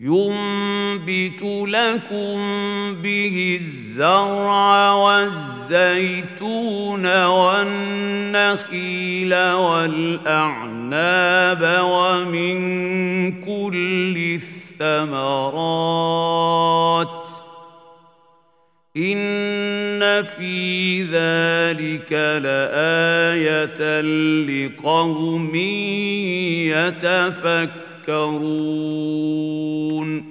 ينبت لكم به الزرع والزيتون والنخيل والأعناب ومن كل الثمرات إن في ذلك لآية لقوم يتفكرون